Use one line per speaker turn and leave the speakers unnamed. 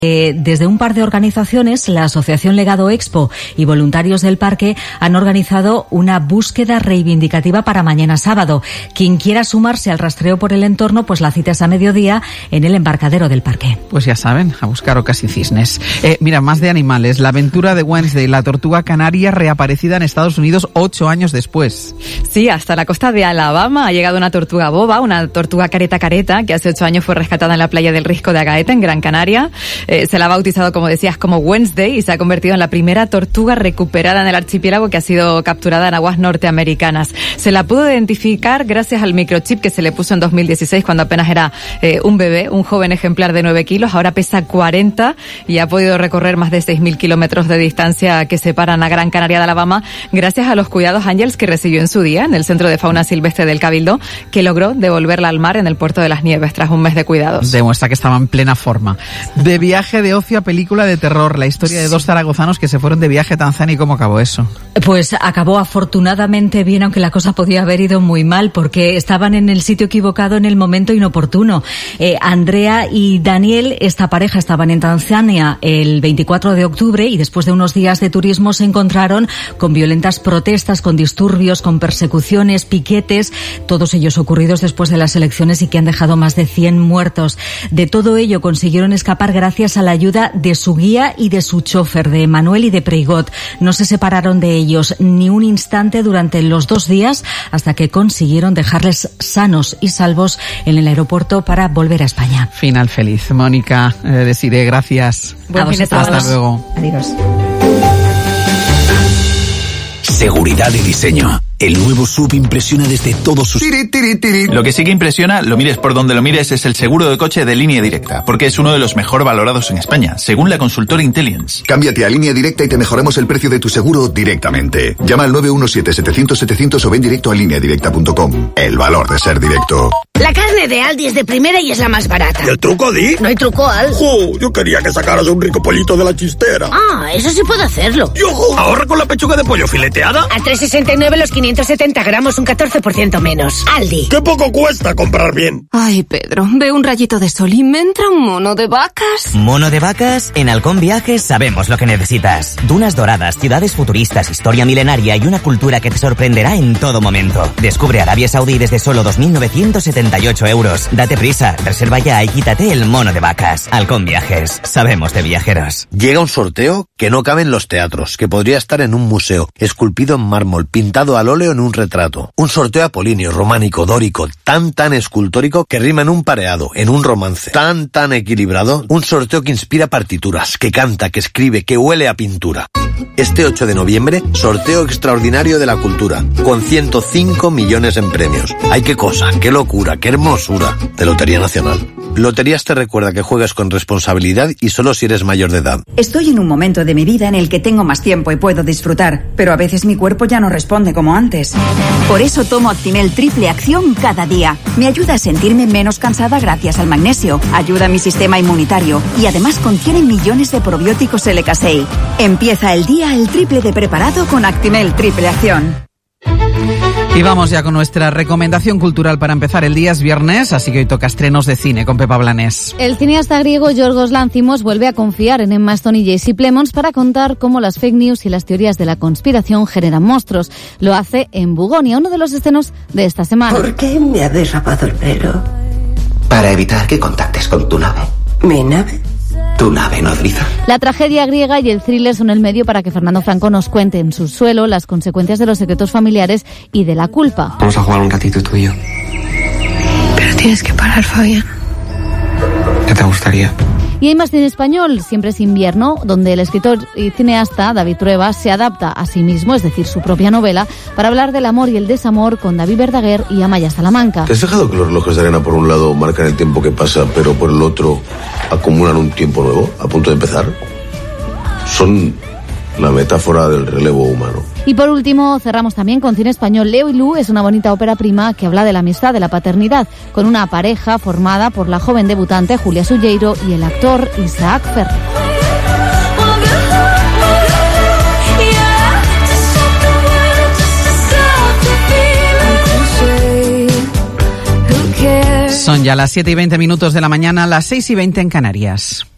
Desde un par de organizaciones, la Asociación Legado Expo y voluntarios del parque han organizado una búsqueda reivindicativa para mañana sábado. Quien quiera sumarse al rastreo por el entorno, pues la cita es a mediodía en el embarcadero del parque.
Pues ya saben, a buscar ocas y cisnes. Mira, más de animales. La aventura de Wednesday, la tortuga canaria reaparecida en Estados Unidos 8 años después.
Sí, hasta la costa de Alabama ha llegado una tortuga boba, una tortuga careta, que hace 8 años fue rescatada en la playa del Risco de Agaete, en Gran Canaria. Se la ha bautizado, como decías, como Wednesday y se ha convertido en la primera tortuga recuperada en el archipiélago que ha sido capturada en aguas norteamericanas. Se la pudo identificar gracias al microchip que se le puso en 2016 cuando apenas era un bebé, un joven ejemplar de 9 kilos. Ahora pesa 40 y ha podido recorrer más de 6.000 kilómetros de distancia que separan a Gran Canaria de Alabama gracias a los cuidados Ángels que recibió en su día en el Centro de Fauna Silvestre del Cabildo, que logró devolverla al mar en el Puerto de las Nieves tras un mes de cuidados.
Demuestra que estaba en plena forma. De viaje de ocio a película de terror, la historia de 2 zaragozanos que se fueron de viaje a Tanzania. ¿Y cómo acabó eso?
Pues acabó afortunadamente bien, aunque la cosa podía haber ido muy mal, porque estaban en el sitio equivocado en el momento inoportuno. Andrea y Daniel, esta pareja, estaban en Tanzania el 24 de octubre y después de unos días de turismo se encontraron con violentas protestas, con disturbios, con persecuciones, piquetes, todos ellos ocurridos después de las elecciones y que han dejado más de 100 muertos. De todo ello consiguieron escapar gracias a la ayuda de su guía y de su chofer, de Manuel y de Preigot. No se separaron de ellos ni un instante durante los 2 días hasta que consiguieron dejarles sanos y salvos en el aeropuerto para volver a España.
Final feliz. Mónica, Desiree, gracias. Hasta luego.
Adiós.
Seguridad y diseño. El nuevo SUV impresiona desde todos sus...
Lo que sí que impresiona, lo mires por donde lo mires, es el seguro de coche de Línea Directa, porque es uno de los mejor valorados en España, según la consultora Intelligence.
Cámbiate a Línea Directa y te mejoramos el precio de tu seguro directamente. Llama al 917-700-700 o ven directo a lineadirecta.com. El valor de ser directo.
La carne de Aldi es de primera y es la más barata.
¿Y el truco, Di?
No hay truco, Al.
Yo quería que sacaras un rico pollito de la chistera.
Ah, eso sí puedo hacerlo.
Ahorra con la pechuga de pollo fileteada.
A 3,69 los 570 gramos, un 14% menos. Aldi.
¡Qué poco cuesta comprar bien!
Ay, Pedro, veo un rayito de sol y me entra un mono de vacas.
¿Mono de vacas? En Halcón Viajes sabemos lo que necesitas. Dunas doradas, ciudades futuristas, historia milenaria y una cultura que te sorprenderá en todo momento. Descubre Arabia Saudí desde solo 2.978 euros. Date prisa, reserva ya y quítate el mono de vacas. Halcón Viajes, sabemos de viajeros.
Llega un sorteo que no cabe en los teatros, que podría estar en un museo, esculpido en mármol, pintado al óleo en un retrato. Un sorteo apolíneo, románico, dórico, tan escultórico que rima en un pareado, en un romance. Tan equilibrado. Un sorteo que inspira partituras, que canta, que escribe, que huele a pintura. Este 8 de noviembre, sorteo extraordinario de la cultura, con 105 millones en premios. ¡Ay, qué cosa, qué locura, qué hermosura! De Lotería Nacional. Loterías te recuerda que juegas con responsabilidad y solo si eres mayor de edad.
Estoy en un momento de mi vida en el que tengo más tiempo y puedo disfrutar, pero a veces mi cuerpo ya no responde como antes. Por eso tomo Actimel Triple Acción cada día. Me ayuda a sentirme menos cansada gracias al magnesio, ayuda a mi sistema inmunitario y además contiene millones de probióticos LK6. Empieza el día el triple de preparado con Actimel Triple Acción.
Y vamos ya con nuestra recomendación cultural para empezar el día. Es viernes, así que hoy toca estrenos de cine con Pepa Blanés.
El cineasta griego Yorgos Lanthimos vuelve a confiar en Emma Stone y JC Plemons para contar cómo las fake news y las teorías de la conspiración generan monstruos. Lo hace en Bugonia, uno de los estrenos de esta semana.
¿Por qué me ha derrapado el pelo?
Para evitar que contactes con tu nave.
¿Mi nave?
Tu nave nodriza.
La tragedia griega y el thriller son el medio para que Fernando Franco nos cuente en Subsuelo las consecuencias de los secretos familiares y de la culpa.
Vamos a jugar un ratito tú y yo.
Pero tienes que parar, Fabián.
¿Qué te gustaría?
Y hay más cine español, Siempre es invierno, donde el escritor y cineasta David Trueba se adapta a sí mismo, es decir, su propia novela, para hablar del amor y el desamor con David Verdaguer y Amaya Salamanca.
¿Te has fijado que los relojes de arena por un lado marcan el tiempo que pasa, pero por el otro acumulan un tiempo nuevo, a punto de empezar? Son la metáfora del relevo humano.
Y por último, cerramos también con cine español. Leo y Lu es una bonita ópera prima que habla de la amistad, de la paternidad, con una pareja formada por la joven debutante Julia Sulleiro y el actor Isaac Ferrer.
Son ya las 7:20 de la mañana, las 6:20 en Canarias.